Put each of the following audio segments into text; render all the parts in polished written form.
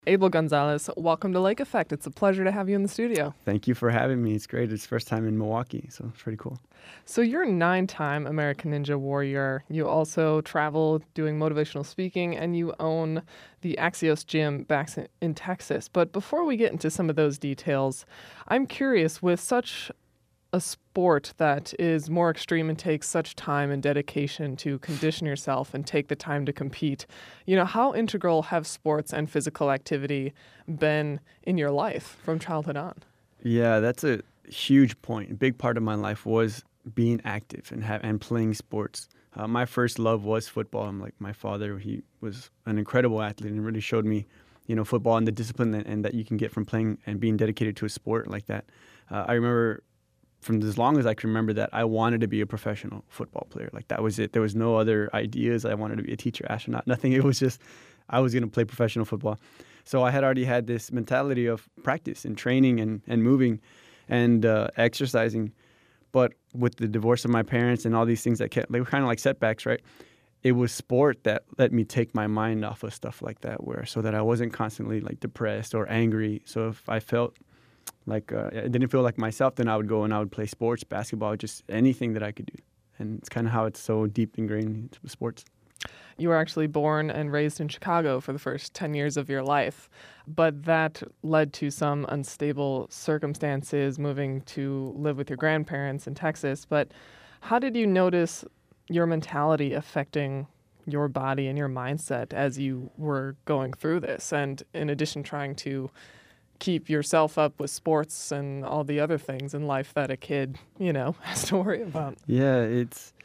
Abel Gonzalez, welcome to Lake Effect. It's a pleasure to have you in the studio. Thank you for having me. It's great. It's first time in Milwaukee, so it's pretty cool. So you're a 9-time American Ninja Warrior. You also travel doing motivational speaking, and you own the Axios Gym back in Texas. But before we get into some of those details, I'm curious, with such a sport that is more extreme and takes such time and dedication to condition yourself and take the time to compete, how integral have sports and physical activity been in your life from childhood on? Yeah, that's a huge point. A big part of my life was being active and playing sports. My first love was football. My father, he was an incredible athlete and really showed me, football and the discipline and that you can get from playing and being dedicated to a sport like that. I remember from as long as I can remember that I wanted to be a professional football player. Like that was it. There was no other ideas. I wanted to be a teacher, astronaut, nothing. It was just I was going to play professional football. So I had already had this mentality of practice and training and moving and exercising. But with the divorce of my parents and all these things they were kind of like setbacks, right? It was sport that let me take my mind off of stuff like that, so that I wasn't constantly like depressed or angry. So if I felt like I didn't feel like myself, then I would go and I would play sports, basketball, just anything that I could do. And it's kind of how it's so deep ingrained into sports. You were actually born and raised in Chicago for the first 10 years of your life, but that led to some unstable circumstances, moving to live with your grandparents in Texas. But how did you notice your mentality affecting your body and your mindset as you were going through this? And in addition, trying to keep yourself up with sports and all the other things in life that a kid, has to worry about. Yeah,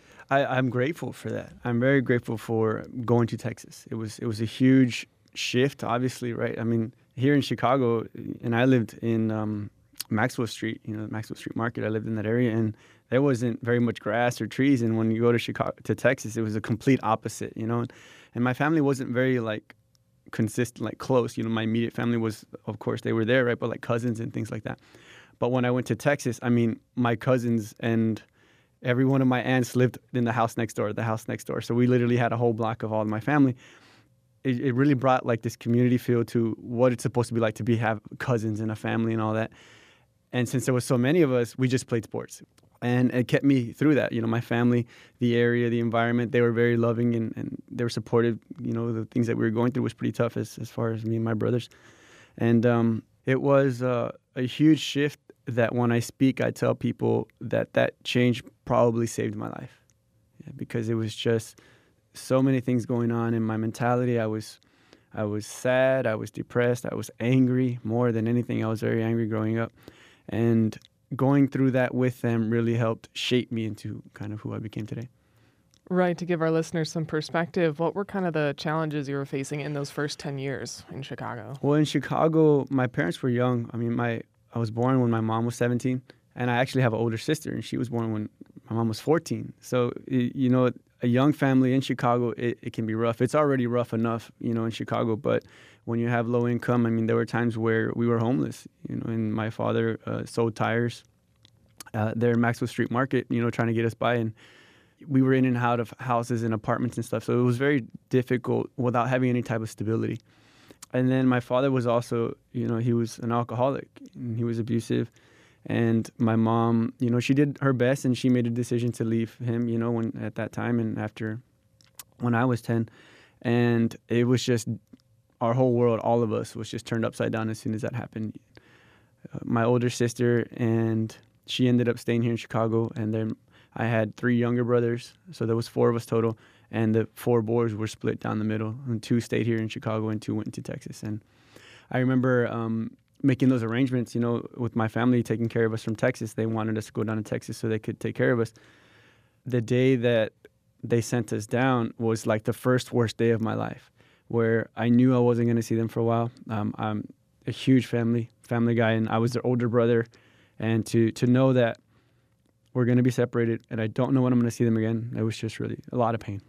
I'm grateful for that. I'm very grateful for going to Texas. It was a huge shift, obviously, right? I mean, here in Chicago, and I lived in Maxwell Street, Maxwell Street Market. I lived in that area, and there wasn't very much grass or trees. And when you go to Texas, it was a complete opposite, And my family wasn't very consistent, close. My immediate family was, of course, they were there, right? But cousins and things like that. But when I went to Texas, I mean, my cousins and every one of my aunts lived in the house next door. So we literally had a whole block of all of my family. It really brought this community feel to what it's supposed to be like to have cousins and a family and all that. And since there was so many of us, we just played sports. And it kept me through that. My family, the area, the environment, they were very loving and they were supportive. The things that we were going through was pretty tough as far as me and my brothers. And it was a huge shift that when I speak, I tell people that change probably saved my life. Yeah, because it was just so many things going on in my mentality. I was sad, I was depressed, I was angry more than anything. I was very angry growing up. And going through that with them really helped shape me into kind of who I became today. Right. To give our listeners some perspective, what were kind of the challenges you were facing in those first 10 years in Chicago? Well, in Chicago, my parents were young. I mean, I was born when my mom was 17, and I actually have an older sister, and she was born when my mom was 14. So, a young family in Chicago, it can be rough. It's already rough enough, in Chicago, but when you have low income, I mean, there were times where we were homeless, and my father sold tires there in Maxwell Street Market, trying to get us by, and we were in and out of houses and apartments and stuff. So it was very difficult without having any type of stability. And then my father was also, he was an alcoholic and he was abusive. And my mom, she did her best and she made a decision to leave him, at that time and after when I was 10. And it was just our whole world, all of us, was just turned upside down as soon as that happened. My older sister, and she ended up staying here in Chicago. And then I had 3 younger brothers, so there was 4 of us total. And the 4 boys were split down the middle. And 2 stayed here in Chicago and 2 went to Texas. And I remember making those arrangements, with my family taking care of us from Texas. They wanted us to go down to Texas so they could take care of us. The day that they sent us down was the first worst day of my life, where I knew I wasn't going to see them for a while. I'm a huge family guy, and I was their older brother. And to know that we're going to be separated and I don't know when I'm going to see them again, it was just really a lot of pain.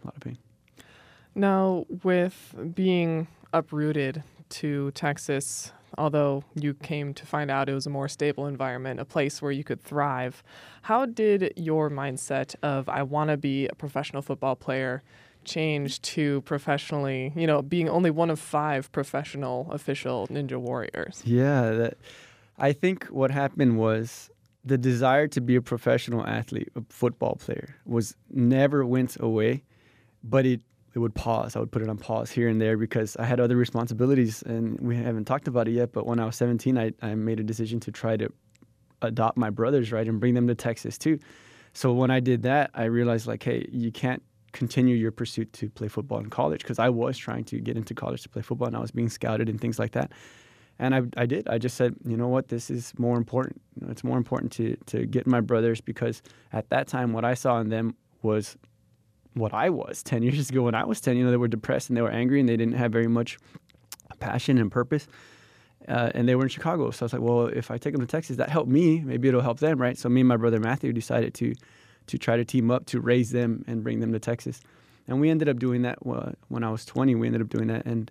Now, with being uprooted to Texas, although you came to find out it was a more stable environment, a place where you could thrive, how did your mindset of I want to be a professional football player change to professionally, being only one of 5 professional official Ninja Warriors? Yeah, I think what happened was the desire to be a professional athlete, a football player, was never went away, but it would pause. I would put it on pause here and there because I had other responsibilities, and we haven't talked about it yet. But when I was 17, I made a decision to try to adopt my brothers, right, and bring them to Texas too. So when I did that, I realized, like, hey, you can't continue your pursuit to play football in college, because I was trying to get into college to play football, and I was being scouted and things like that. And I did. I just said, you know what, this is more important. It's more important to get my brothers, because at that time, what I saw in them was what I was 10 years ago when I was 10. They were depressed and they were angry and they didn't have very much passion and purpose. And they were in Chicago. So I was like, well, if I take them to Texas, that helped me. Maybe it'll help them, right? So me and my brother Matthew decided to try to team up to raise them and bring them to Texas. And we ended up doing that when I was 20. We ended up doing that. And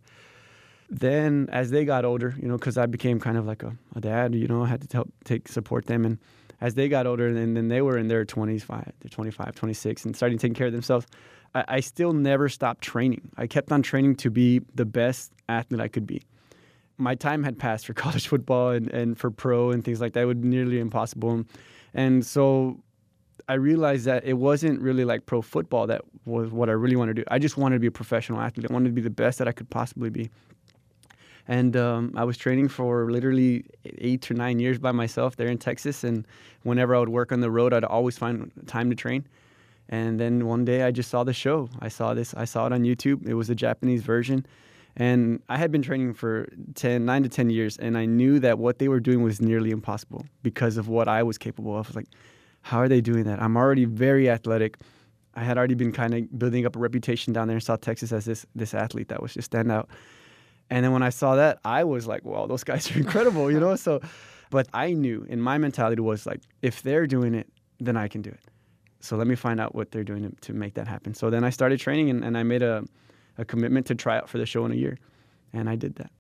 then as they got older, because I became kind of like a dad, I had to support them. And as they got older, and then they were in their 25, 26, and starting taking care of themselves, I still never stopped training. I kept on training to be the best athlete I could be. My time had passed for college football and for pro and things like that. It was nearly impossible. And so I realized that it wasn't really like pro football that was what I really wanted to do. I just wanted to be a professional athlete. I wanted to be the best that I could possibly be. And I was training for literally 8 or 9 years by myself there in Texas. And whenever I would work on the road, I'd always find time to train. And then one day I just saw the show. I saw it on YouTube. It was a Japanese version. And I had been training for 9 to 10 years. And I knew that what they were doing was nearly impossible because of what I was capable of. I was like, how are they doing that? I'm already very athletic. I had already been kind of building up a reputation down there in South Texas as this athlete that was just stand out. And then when I saw that, I was like, wow, those guys are incredible, So, but I knew, and my mentality was like, if they're doing it, then I can do it. So let me find out what they're doing to make that happen. So then I started training, and I made a commitment to try out for the show in a year. And I did that.